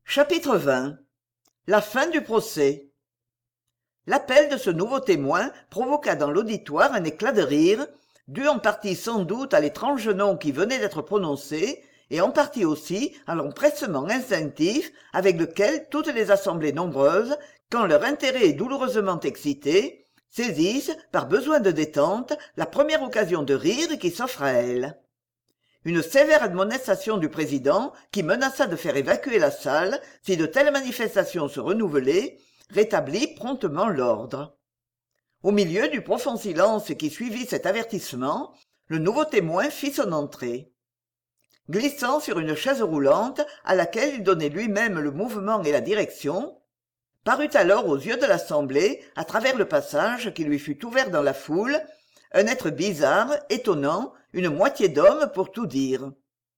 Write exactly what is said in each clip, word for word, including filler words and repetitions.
Chapitre vingt. La fin du procès. L'appel de ce nouveau témoin provoqua dans l'auditoire un éclat de rire, dû en partie sans doute à l'étrange nom qui venait d'être prononcé, et en partie aussi à l'empressement instinctif avec lequel toutes les assemblées nombreuses, quand leur intérêt est douloureusement excité, saisissent, par besoin de détente, la première occasion de rire qui s'offre à elles. Une sévère admonestation du président, qui menaça de faire évacuer la salle si de telles manifestations se renouvelaient, rétablit promptement l'ordre. Au milieu du profond silence qui suivit cet avertissement, le nouveau témoin fit son entrée. Glissant sur une chaise roulante, à laquelle il donnait lui-même le mouvement et la direction, parut alors aux yeux de l'assemblée, à travers le passage qui lui fut ouvert dans la foule, un être bizarre, étonnant, une moitié d'homme pour tout dire.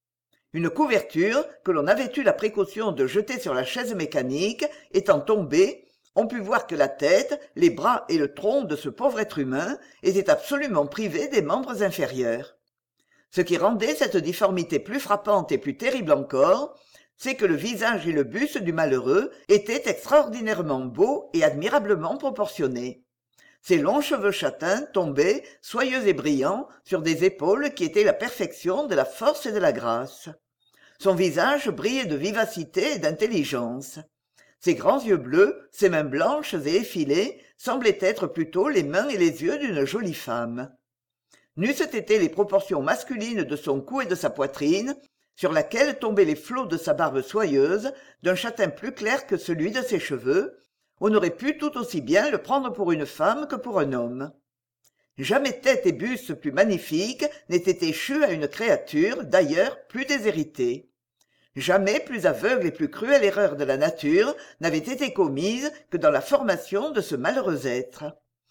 Une couverture, que l'on avait eu la précaution de jeter sur la chaise mécanique, étant tombée, on put voir que la tête, les bras et le tronc de ce pauvre être humain étaient absolument privés des membres inférieurs. Ce qui rendait cette difformité plus frappante et plus terrible encore, c'est que le visage et le buste du malheureux étaient extraordinairement beaux et admirablement proportionnés. Ses longs cheveux châtains tombaient, soyeux et brillants, sur des épaules qui étaient la perfection de la force et de la grâce. Son visage brillait de vivacité et d'intelligence. Ses grands yeux bleus, ses mains blanches et effilées, semblaient être plutôt les mains et les yeux d'une jolie femme. N'eussent été les proportions masculines de son cou et de sa poitrine, sur laquelle tombaient les flots de sa barbe soyeuse, d'un châtain plus clair que celui de ses cheveux, on aurait pu tout aussi bien le prendre pour une femme que pour un homme. Jamais tête et buste plus magnifiques n'étaient échus à une créature, d'ailleurs, plus déshéritée. Jamais plus aveugle et plus cruelle erreur de la nature n'avait été commise que dans la formation de ce malheureux être.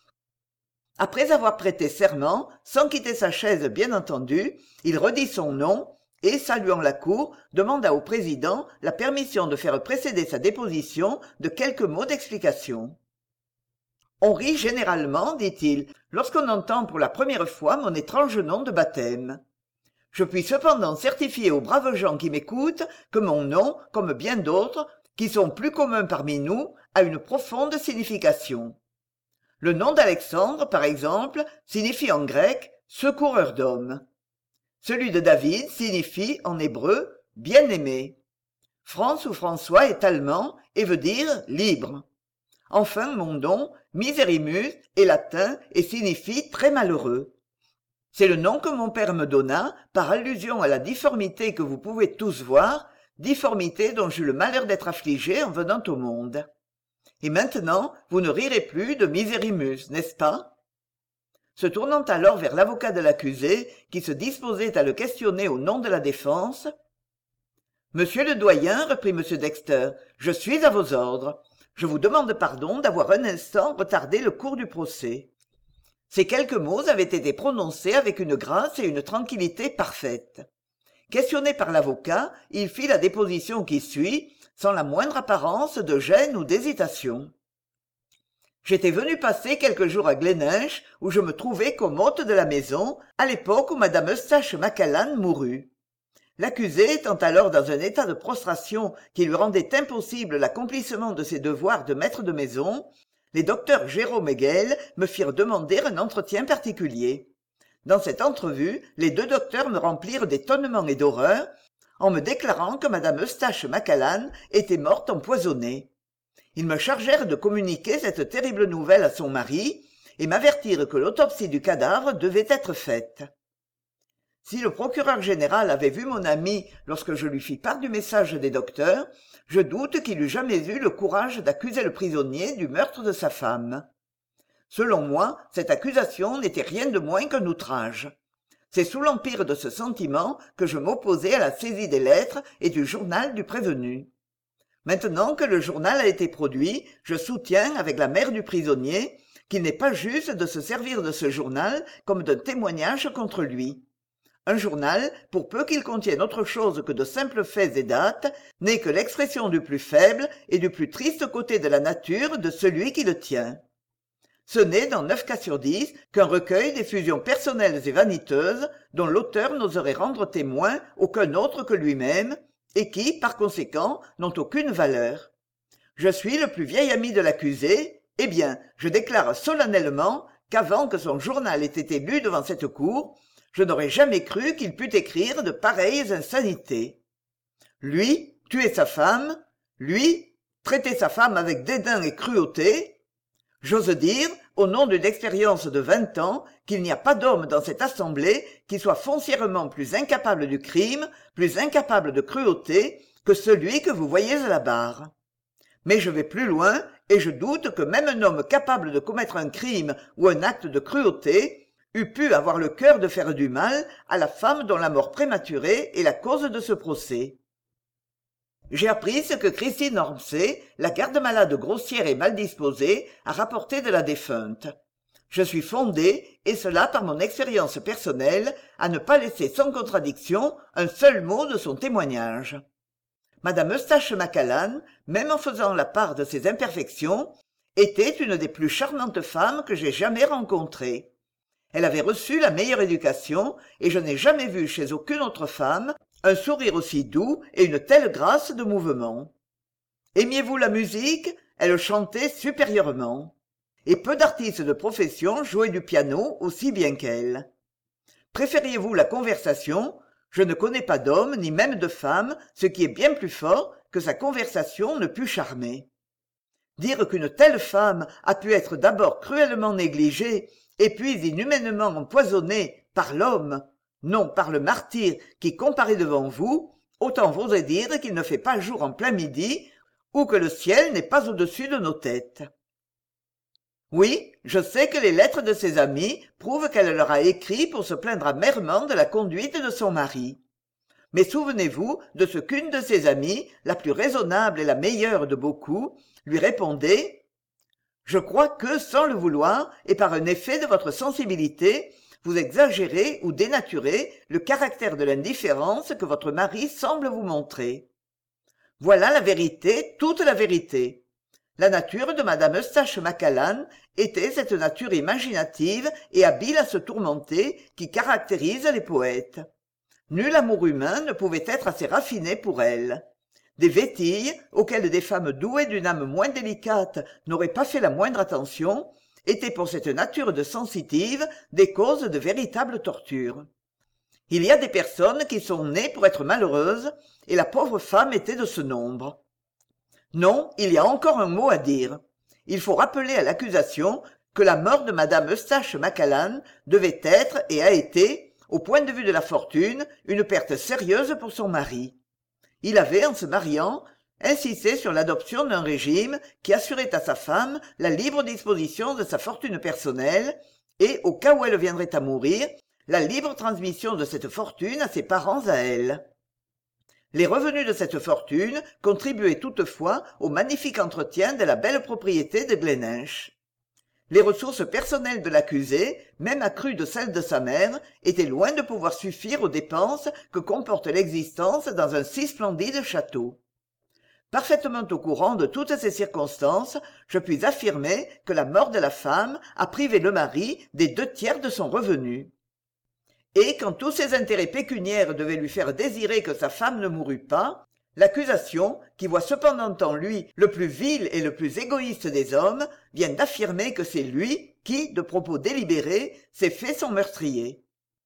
Après avoir prêté serment, sans quitter sa chaise bien entendu, il redit son nom, et, saluant la cour, demanda au président la permission de faire précéder sa déposition de quelques mots d'explication. « On rit généralement, dit-il, lorsqu'on entend pour la première fois mon étrange nom de baptême. Je puis cependant certifier aux braves gens qui m'écoutent que mon nom, comme bien d'autres, qui sont plus communs parmi nous, a une profonde signification. Le nom d'Alexandre, par exemple, signifie en grec « secoureur d'hommes ». Celui de David signifie, en hébreu, « bien-aimé ». France ou François est allemand et veut dire « libre ». Enfin, mon nom, Miserimus, est latin et signifie « très malheureux ». C'est le nom que mon père me donna, par allusion à la difformité que vous pouvez tous voir, difformité dont j'eus le malheur d'être affligé en venant au monde. Et maintenant, vous ne rirez plus de Miserimus, n'est-ce pas ? Se tournant alors vers l'avocat de l'accusé, qui se disposait à le questionner au nom de la défense, « Monsieur le doyen, reprit M. Dexter, je suis à vos ordres. Je vous demande pardon d'avoir un instant retardé le cours du procès. » Ces quelques mots avaient été prononcés avec une grâce et une tranquillité parfaites. Questionné par l'avocat, il fit la déposition qui suit, sans la moindre apparence de gêne ou d'hésitation. J'étais venu passer quelques jours à Gleninch, où je me trouvais comme hôte de la maison, à l'époque où madame Eustache Macallan mourut. L'accusé étant alors dans un état de prostration qui lui rendait impossible l'accomplissement de ses devoirs de maître de maison, les docteurs Jérôme et Gale me firent demander un entretien particulier. Dans cette entrevue, les deux docteurs me remplirent d'étonnement et d'horreur, en me déclarant que madame Eustache Macallan était morte empoisonnée. Ils me chargèrent de communiquer cette terrible nouvelle à son mari et m'avertirent que l'autopsie du cadavre devait être faite. Si le procureur général avait vu mon ami lorsque je lui fis part du message des docteurs, je doute qu'il eût jamais eu le courage d'accuser le prisonnier du meurtre de sa femme. Selon moi, cette accusation n'était rien de moins qu'un outrage. C'est sous l'empire de ce sentiment que je m'opposais à la saisie des lettres et du journal du prévenu. Maintenant que le journal a été produit, je soutiens, avec la mère du prisonnier, qu'il n'est pas juste de se servir de ce journal comme d'un témoignage contre lui. Un journal, pour peu qu'il contienne autre chose que de simples faits et dates, n'est que l'expression du plus faible et du plus triste côté de la nature de celui qui le tient. Ce n'est, dans neuf cas sur dix, qu'un recueil d'effusions personnelles et vaniteuses, dont l'auteur n'oserait rendre témoin aucun autre que lui-même, et qui, par conséquent, n'ont aucune valeur. Je suis le plus vieil ami de l'accusé, eh bien, je déclare solennellement qu'avant que son journal ait été lu devant cette cour, je n'aurais jamais cru qu'il pût écrire de pareilles insanités. Lui, tuer sa femme, lui, traiter sa femme avec dédain et cruauté. J'ose dire, au nom d'une expérience de vingt ans, qu'il n'y a pas d'homme dans cette assemblée qui soit foncièrement plus incapable du crime, plus incapable de cruauté, que celui que vous voyez à la barre. Mais je vais plus loin, et je doute que même un homme capable de commettre un crime ou un acte de cruauté eût pu avoir le cœur de faire du mal à la femme dont la mort prématurée est la cause de ce procès. J'ai appris ce que Christine Ormsay, la garde-malade grossière et mal disposée, a rapporté de la défunte. Je suis fondé, et cela par mon expérience personnelle, à ne pas laisser sans contradiction un seul mot de son témoignage. Madame Eustache Macallan, même en faisant la part de ses imperfections, était une des plus charmantes femmes que j'ai jamais rencontrées. Elle avait reçu la meilleure éducation, et je n'ai jamais vu chez aucune autre femme un sourire aussi doux et une telle grâce de mouvement. Aimiez-vous la musique? Elle chantait supérieurement. Et peu d'artistes de profession jouaient du piano aussi bien qu'elle. Préfériez-vous la conversation? Je ne connais pas d'homme, ni même de femme, ce qui est bien plus fort que sa conversation ne put charmer. Dire qu'une telle femme a pu être d'abord cruellement négligée, et puis inhumainement empoisonnée par l'homme, non par le martyr qui comparaît devant vous, autant vaudrait dire qu'il ne fait pas jour en plein midi, ou que le ciel n'est pas au-dessus de nos têtes. Oui, je sais que les lettres de ses amis prouvent qu'elle leur a écrit pour se plaindre amèrement de la conduite de son mari. Mais souvenez-vous de ce qu'une de ses amies, la plus raisonnable et la meilleure de beaucoup, lui répondait « Je crois que, sans le vouloir, et par un effet de votre sensibilité, vous exagérez ou dénaturez le caractère de l'indifférence que votre mari semble vous montrer. Voilà la vérité, toute la vérité. La nature de madame Eustache Macallan était cette nature imaginative et habile à se tourmenter qui caractérise les poètes. Nul amour humain ne pouvait être assez raffiné pour elle. Des vétilles, auxquelles des femmes douées d'une âme moins délicate n'auraient pas fait la moindre attention, étaient pour cette nature de sensitive des causes de véritables tortures. Il y a des personnes qui sont nées pour être malheureuses, et la pauvre femme était de ce nombre. Non, il y a encore un mot à dire. Il faut rappeler à l'accusation que la mort de madame Eustache Macallan devait être et a été, au point de vue de la fortune, une perte sérieuse pour son mari. Il avait, en se mariant, insisté sur l'adoption d'un régime qui assurait à sa femme la libre disposition de sa fortune personnelle et, au cas où elle viendrait à mourir, la libre transmission de cette fortune à ses parents à elle. Les revenus de cette fortune contribuaient toutefois au magnifique entretien de la belle propriété de Gleninch. Les ressources personnelles de l'accusé, même accrues de celles de sa mère, étaient loin de pouvoir suffire aux dépenses que comporte l'existence dans un si splendide château. Parfaitement au courant de toutes ces circonstances, je puis affirmer que la mort de la femme a privé le mari des deux tiers de son revenu. Et quand tous ses intérêts pécuniaires devaient lui faire désirer que sa femme ne mourût pas, l'accusation, qui voit cependant en lui le plus vil et le plus égoïste des hommes, vient d'affirmer que c'est lui qui, de propos délibérés, s'est fait son meurtrier.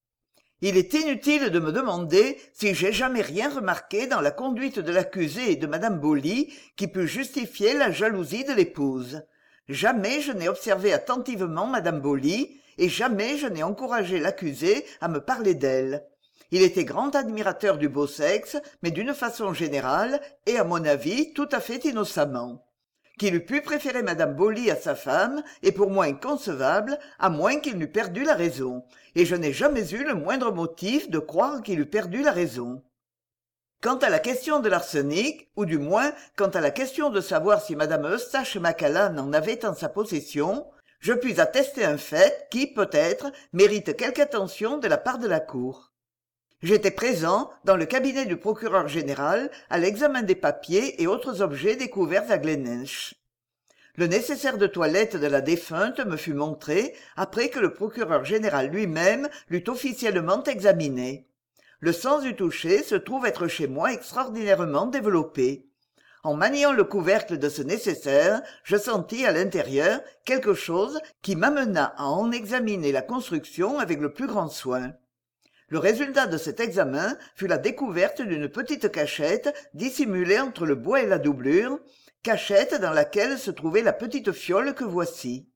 Il est inutile de me demander si j'ai jamais rien remarqué dans la conduite de l'accusé et de madame Bolie qui pût justifier la jalousie de l'épouse. Jamais je n'ai observé attentivement madame Bolie, et jamais je n'ai encouragé l'accusé à me parler d'elle. Il était grand admirateur du beau sexe, mais d'une façon générale, et à mon avis tout à fait innocemment. Qu'il eût pu préférer madame Bolie à sa femme est pour moi inconcevable, à moins qu'il n'eût perdu la raison, et je n'ai jamais eu le moindre motif de croire qu'il eût perdu la raison. Quant à la question de l'arsenic, ou du moins quant à la question de savoir si madame Eustache Macallan en avait en sa possession, je puis attester un fait qui, peut-être, mérite quelque attention de la part de la cour. J'étais présent, dans le cabinet du procureur général, à l'examen des papiers et autres objets découverts à Gleninch. Le nécessaire de toilette de la défunte me fut montré après que le procureur général lui-même l'eut officiellement examiné. Le sens du toucher se trouve être chez moi extraordinairement développé. En maniant le couvercle de ce nécessaire, je sentis à l'intérieur quelque chose qui m'amena à en examiner la construction avec le plus grand soin. Le résultat de cet examen fut la découverte d'une petite cachette dissimulée entre le bois et la doublure, cachette dans laquelle se trouvait la petite fiole que voici.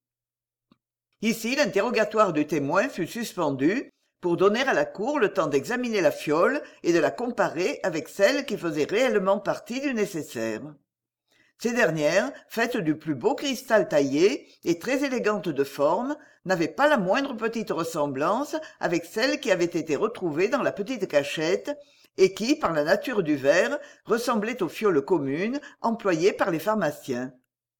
Ici l'interrogatoire du témoin fut suspendu pour donner à la cour le temps d'examiner la fiole et de la comparer avec celle qui faisait réellement partie du nécessaire. Ces dernières, faites du plus beau cristal taillé et très élégantes de forme, n'avaient pas la moindre petite ressemblance avec celle qui avait été retrouvée dans la petite cachette et qui, par la nature du verre, ressemblait aux fioles communes employées par les pharmaciens.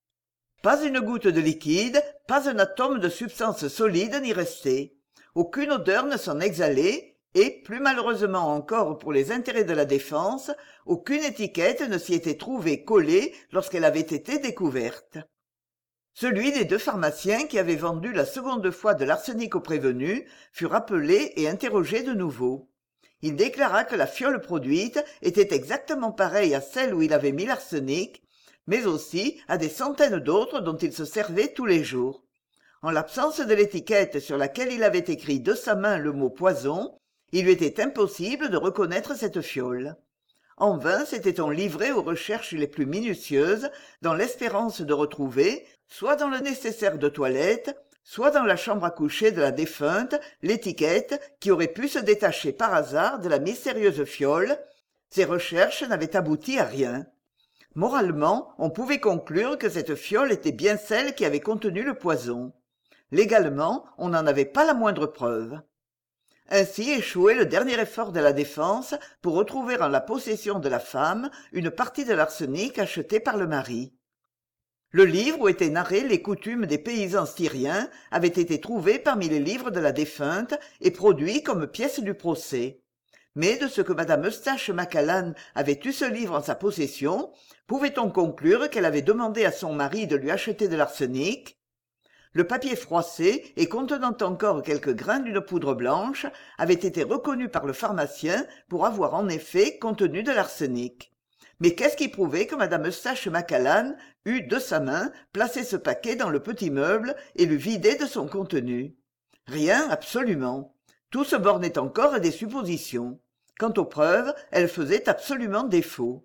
Pas une goutte de liquide, pas un atome de substance solide n'y restait. Aucune odeur ne s'en exhalait et, plus malheureusement encore pour les intérêts de la défense, aucune étiquette ne s'y était trouvée collée lorsqu'elle avait été découverte. Celui des deux pharmaciens qui avaient vendu la seconde fois de l'arsenic au prévenu fut rappelé et interrogé de nouveau. Il déclara que la fiole produite était exactement pareille à celle où il avait mis l'arsenic, mais aussi à des centaines d'autres dont il se servait tous les jours. En l'absence de l'étiquette sur laquelle il avait écrit de sa main le mot poison, il lui était impossible de reconnaître cette fiole. En vain s'était-on livré aux recherches les plus minutieuses, dans l'espérance de retrouver, soit dans le nécessaire de toilette, soit dans la chambre à coucher de la défunte, l'étiquette qui aurait pu se détacher par hasard de la mystérieuse fiole. Ces recherches n'avaient abouti à rien. Moralement, on pouvait conclure que cette fiole était bien celle qui avait contenu le poison. Légalement, on n'en avait pas la moindre preuve. Ainsi échouait le dernier effort de la défense pour retrouver en la possession de la femme une partie de l'arsenic acheté par le mari. Le livre où étaient narrées les coutumes des paysans styriens avait été trouvé parmi les livres de la défunte et produit comme pièce du procès. Mais de ce que madame Eustache Macallan avait eu ce livre en sa possession, pouvait-on conclure qu'elle avait demandé à son mari de lui acheter de l'arsenic ? Le papier froissé et contenant encore quelques grains d'une poudre blanche avait été reconnu par le pharmacien pour avoir en effet contenu de l'arsenic. Mais qu'est-ce qui prouvait que madame Eustache Macallan eût de sa main placé ce paquet dans le petit meuble et l'eût vidé de son contenu ? Rien, absolument. Tout se bornait encore à des suppositions. Quant aux preuves, elles faisaient absolument défaut.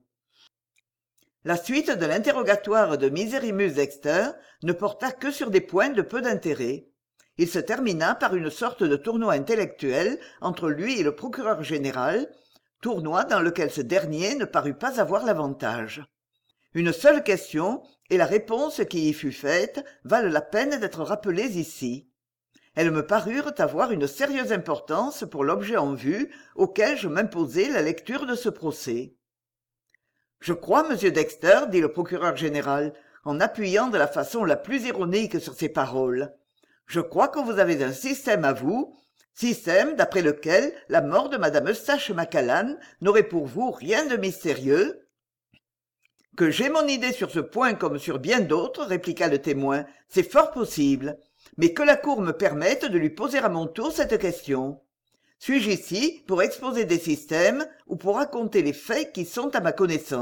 La suite de l'interrogatoire de Misérémus Dexter ne porta que sur des points de peu d'intérêt. Il se termina par une sorte de tournoi intellectuel entre lui et le procureur général, tournoi dans lequel ce dernier ne parut pas avoir l'avantage. Une seule question, et la réponse qui y fut faite valent la peine d'être rappelées ici. Elles me parurent avoir une sérieuse importance pour l'objet en vue auquel je m'imposais la lecture de ce procès. « Je crois, monsieur Dexter, dit le procureur général, en appuyant de la façon la plus ironique sur ces paroles, « je crois que vous avez un système à vous, système d'après lequel la mort de madame Eustache Macallan n'aurait pour vous rien de mystérieux. » « Que j'ai mon idée sur ce point comme sur bien d'autres, répliqua le témoin, c'est fort possible, mais que la cour me permette de lui poser à mon tour cette question. Suis-je ici pour exposer des systèmes ou pour raconter les faits qui sont à ma connaissance ?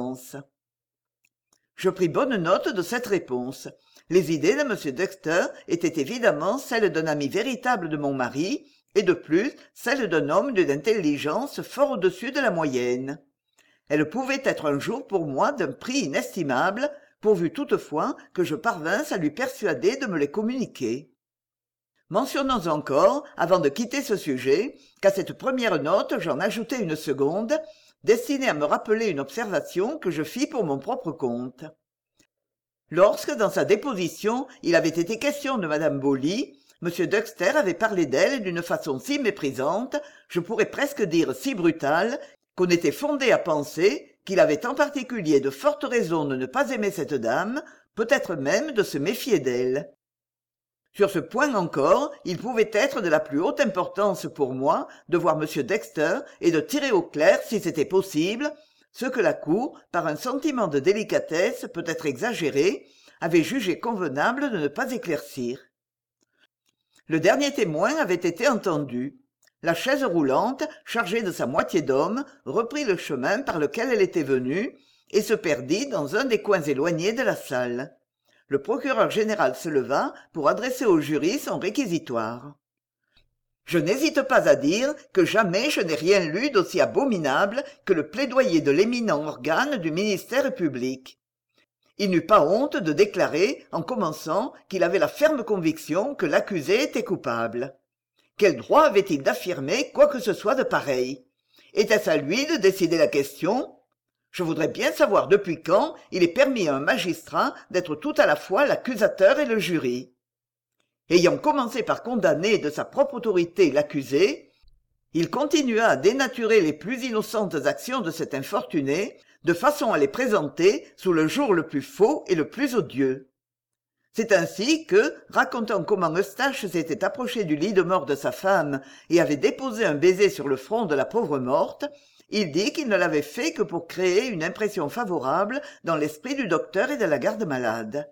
Je pris bonne note de cette réponse. Les idées de M. Dexter étaient évidemment celles d'un ami véritable de mon mari, et de plus celles d'un homme d'une intelligence fort au-dessus de la moyenne. Elles pouvaient être un jour pour moi d'un prix inestimable, pourvu toutefois que je parvinsse à lui persuader de me les communiquer. Mentionnons encore, avant de quitter ce sujet, qu'à cette première note j'en ajoutai une seconde, destinée à me rappeler une observation que je fis pour mon propre compte. Lorsque, dans sa déposition, il avait été question de madame Bolie, M. Dexter avait parlé d'elle d'une façon si méprisante, je pourrais presque dire si brutale, qu'on était fondé à penser qu'il avait en particulier de fortes raisons de ne pas aimer cette dame, peut-être même de se méfier d'elle. Sur ce point encore, il pouvait être de la plus haute importance pour moi de voir M. Dexter et de tirer au clair, si c'était possible, ce que la Cour, par un sentiment de délicatesse peut-être exagéré, avait jugé convenable de ne pas éclaircir. Le dernier témoin avait été entendu. La chaise roulante, chargée de sa moitié d'hommes, reprit le chemin par lequel elle était venue et se perdit dans un des coins éloignés de la salle. Le procureur général se leva pour adresser au jury son réquisitoire. « Je n'hésite pas à dire que jamais je n'ai rien lu d'aussi abominable que le plaidoyer de l'éminent organe du ministère public. Il n'eut pas honte de déclarer, en commençant, qu'il avait la ferme conviction que l'accusé était coupable. Quel droit avait-il d'affirmer quoi que ce soit de pareil? Était-ce à lui de décider la question? Je voudrais bien savoir depuis quand il est permis à un magistrat d'être tout à la fois l'accusateur et le jury. Ayant commencé par condamner de sa propre autorité l'accusé, il continua à dénaturer les plus innocentes actions de cet infortuné, de façon à les présenter sous le jour le plus faux et le plus odieux. C'est ainsi que, racontant comment Eustache s'était approché du lit de mort de sa femme et avait déposé un baiser sur le front de la pauvre morte, il dit qu'il ne l'avait fait que pour créer une impression favorable dans l'esprit du docteur et de la garde-malade.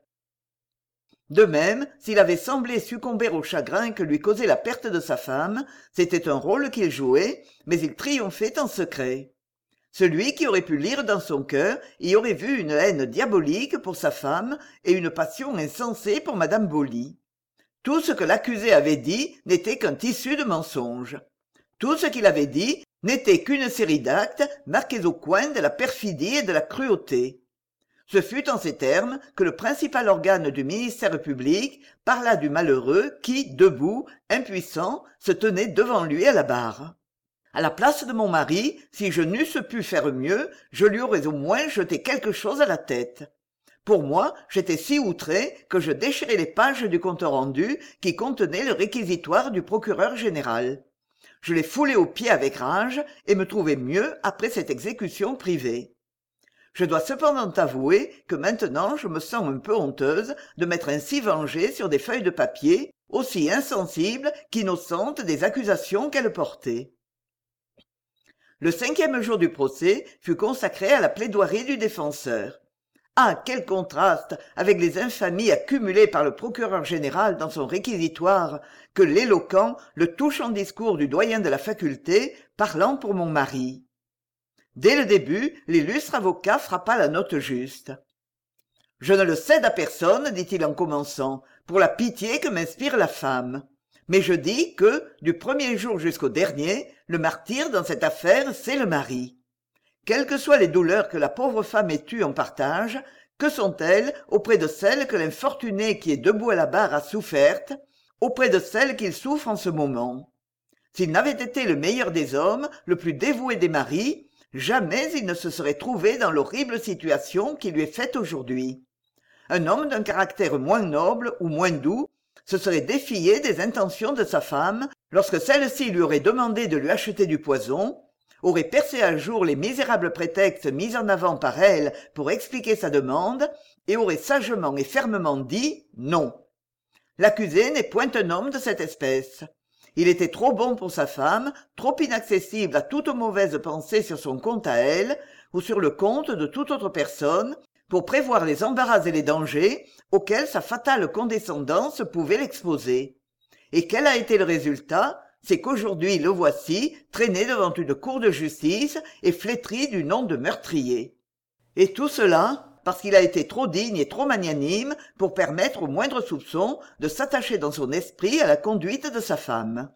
De même, s'il avait semblé succomber au chagrin que lui causait la perte de sa femme, c'était un rôle qu'il jouait, mais il triomphait en secret. Celui qui aurait pu lire dans son cœur y aurait vu une haine diabolique pour sa femme et une passion insensée pour madame Bolie. Tout ce que l'accusé avait dit n'était qu'un tissu de mensonges. Tout ce qu'il avait dit n'était qu'une série d'actes marqués au coin de la perfidie et de la cruauté. Ce fut en ces termes que le principal organe du ministère public parla du malheureux qui, debout, impuissant, se tenait devant lui à la barre. À la place de mon mari, si je n'eusse pu faire mieux, je lui aurais au moins jeté quelque chose à la tête. Pour moi, j'étais si outré que je déchirai les pages du compte-rendu qui contenait le réquisitoire du procureur général. Je les foulai aux pieds avec rage et me trouvai mieux après cette exécution privée. Je dois cependant avouer que maintenant je me sens un peu honteuse de m'être ainsi vengée sur des feuilles de papier, aussi insensibles qu'innocentes des accusations qu'elles portaient. Le cinquième jour du procès fut consacré à la plaidoirie du défenseur. Ah, quel contraste avec les infamies accumulées par le procureur général dans son réquisitoire que l'éloquent, le touchant discours du doyen de la faculté parlant pour mon mari. Dès le début, l'illustre avocat frappa la note juste. « Je ne le cède à personne, dit-il en commençant, pour la pitié que m'inspire la femme. Mais je dis que, du premier jour jusqu'au dernier, le martyr dans cette affaire, c'est le mari. Quelles que soient les douleurs que la pauvre femme ait eues en partage, que sont-elles auprès de celles que l'infortuné qui est debout à la barre a souffertes, auprès de celles qu'il souffre en ce moment? S'il n'avait été le meilleur des hommes, le plus dévoué des maris, jamais il ne se serait trouvé dans l'horrible situation qui lui est faite aujourd'hui. Un homme d'un caractère moins noble ou moins doux se serait défié des intentions de sa femme lorsque celle-ci lui aurait demandé de lui acheter du poison, aurait percé à jour les misérables prétextes mis en avant par elle pour expliquer sa demande et aurait sagement et fermement dit non. L'accusé n'est point un homme de cette espèce. Il était trop bon pour sa femme, trop inaccessible à toute mauvaise pensée sur son compte à elle, ou sur le compte de toute autre personne, pour prévoir les embarras et les dangers auxquels sa fatale condescendance pouvait l'exposer. Et quel a été le résultat? C'est qu'aujourd'hui le voici, traîné devant une cour de justice et flétri du nom de meurtrier. Et tout cela parce qu'il a été trop digne et trop magnanime pour permettre au moindre soupçon de s'attacher dans son esprit à la conduite de sa femme.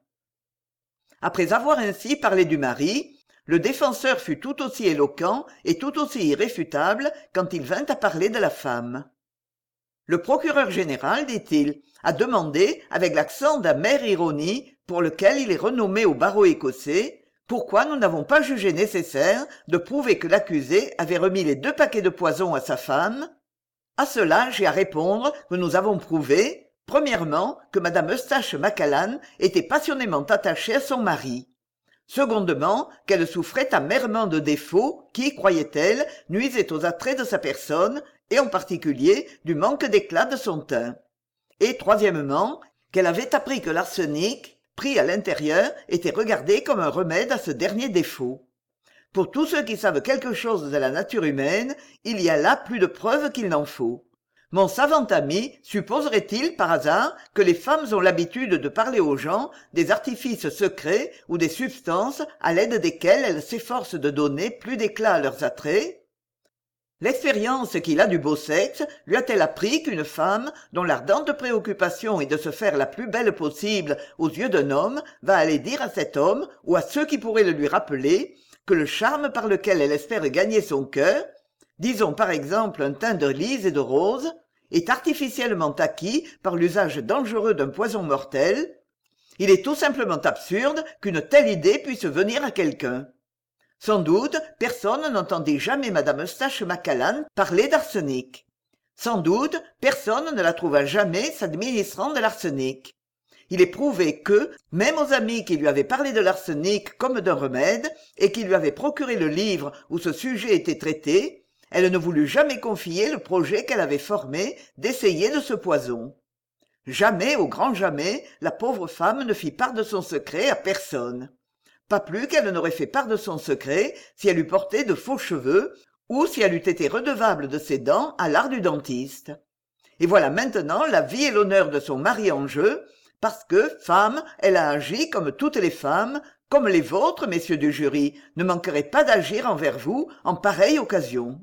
Après avoir ainsi parlé du mari, le défenseur fut tout aussi éloquent et tout aussi irréfutable quand il vint à parler de la femme. Le procureur général, dit-il, a demandé, avec l'accent d'amère ironie pour lequel il est renommé au barreau écossais, pourquoi nous n'avons pas jugé nécessaire de prouver que l'accusé avait remis les deux paquets de poison à sa femme. À cela, j'ai à répondre que nous avons prouvé, premièrement, que madame Eustache Macallan était passionnément attachée à son mari. Secondement, qu'elle souffrait amèrement de défauts qui, croyait-elle, nuisaient aux attraits de sa personne, et en particulier du manque d'éclat de son teint. Et troisièmement, qu'elle avait appris que l'arsenic, pris à l'intérieur, était regardé comme un remède à ce dernier défaut. Pour tous ceux qui savent quelque chose de la nature humaine, il y a là plus de preuves qu'il n'en faut. Mon savant ami supposerait-il par hasard que les femmes ont l'habitude de parler aux gens des artifices secrets ou des substances à l'aide desquelles elles s'efforcent de donner plus d'éclat à leurs attraits? L'expérience qu'il a du beau sexe lui a-t-elle appris qu'une femme, dont l'ardente préoccupation est de se faire la plus belle possible aux yeux d'un homme, va aller dire à cet homme, ou à ceux qui pourraient le lui rappeler, que le charme par lequel elle espère gagner son cœur, disons par exemple un teint de lys et de rose, est artificiellement acquis par l'usage dangereux d'un poison mortel? Il est tout simplement absurde qu'une telle idée puisse venir à quelqu'un. Sans doute, personne n'entendit jamais madame Eustache Macallan parler d'arsenic. Sans doute, personne ne la trouva jamais s'administrant de l'arsenic. Il est prouvé que, même aux amis qui lui avaient parlé de l'arsenic comme d'un remède, et qui lui avaient procuré le livre où ce sujet était traité, elle ne voulut jamais confier le projet qu'elle avait formé d'essayer de ce poison. Jamais, au grand jamais, la pauvre femme ne fit part de son secret à personne. Pas plus qu'elle n'aurait fait part de son secret si elle eût porté de faux cheveux ou si elle eût été redevable de ses dents à l'art du dentiste. Et voilà maintenant la vie et l'honneur de son mari en jeu, parce que, femme, elle a agi comme toutes les femmes, comme les vôtres, messieurs du jury, ne manqueraient pas d'agir envers vous en pareille occasion.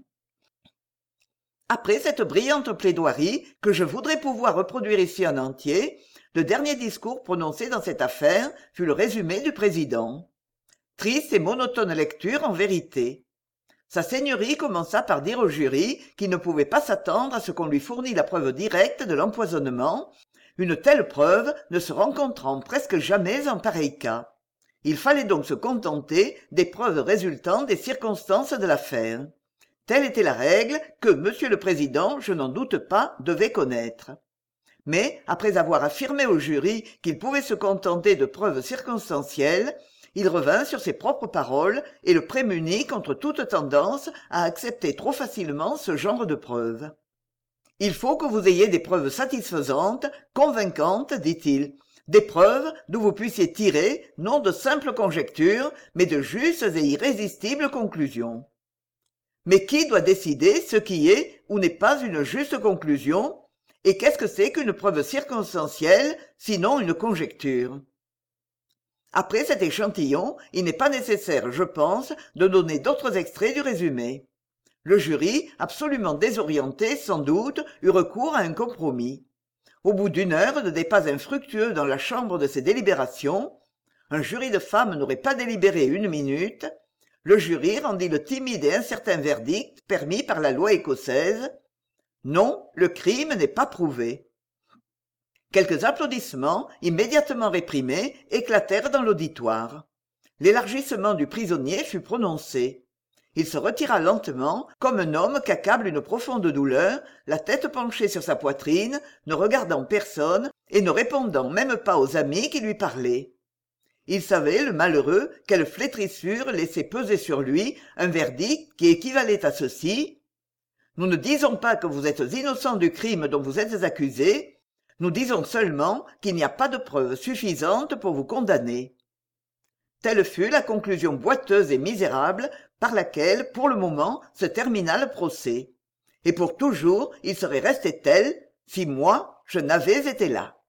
Après cette brillante plaidoirie, que je voudrais pouvoir reproduire ici en entier, le dernier discours prononcé dans cette affaire fut le résumé du président. Triste et monotone lecture en vérité. Sa seigneurie commença par dire au jury qu'il ne pouvait pas s'attendre à ce qu'on lui fournît la preuve directe de l'empoisonnement, une telle preuve ne se rencontrant presque jamais en pareil cas. Il fallait donc se contenter des preuves résultant des circonstances de l'affaire. Telle était la règle que monsieur le président, je n'en doute pas, devait connaître. Mais, après avoir affirmé au jury qu'il pouvait se contenter de preuves circonstancielles, il revint sur ses propres paroles et le prémunit contre toute tendance à accepter trop facilement ce genre de preuves. « Il faut que vous ayez des preuves satisfaisantes, convaincantes, dit-il, des preuves d'où vous puissiez tirer, non de simples conjectures, mais de justes et irrésistibles conclusions. Mais qui doit décider ce qui est ou n'est pas une juste conclusion, et qu'est-ce que c'est qu'une preuve circonstancielle, sinon une conjecture ? Après cet échantillon, il n'est pas nécessaire, je pense, de donner d'autres extraits du résumé. Le jury, absolument désorienté sans doute, eut recours à un compromis. Au bout d'une heure de débats infructueux dans la chambre de ses délibérations, un jury de femmes n'aurait pas délibéré une minute, le jury rendit le timide et incertain verdict permis par la loi écossaise. Non, le crime n'est pas prouvé. Quelques applaudissements, immédiatement réprimés, éclatèrent dans l'auditoire. L'élargissement du prisonnier fut prononcé. Il se retira lentement, comme un homme qu'accable une profonde douleur, la tête penchée sur sa poitrine, ne regardant personne et ne répondant même pas aux amis qui lui parlaient. Il savait, le malheureux, quelle flétrissure laissait peser sur lui un verdict qui équivalait à ceci. « Nous ne disons pas que vous êtes innocent du crime dont vous êtes accusé, nous disons seulement qu'il n'y a pas de preuves suffisantes pour vous condamner. » Telle fut la conclusion boiteuse et misérable par laquelle, pour le moment, se termina le procès. Et pour toujours, il serait resté tel si moi, je n'avais été là.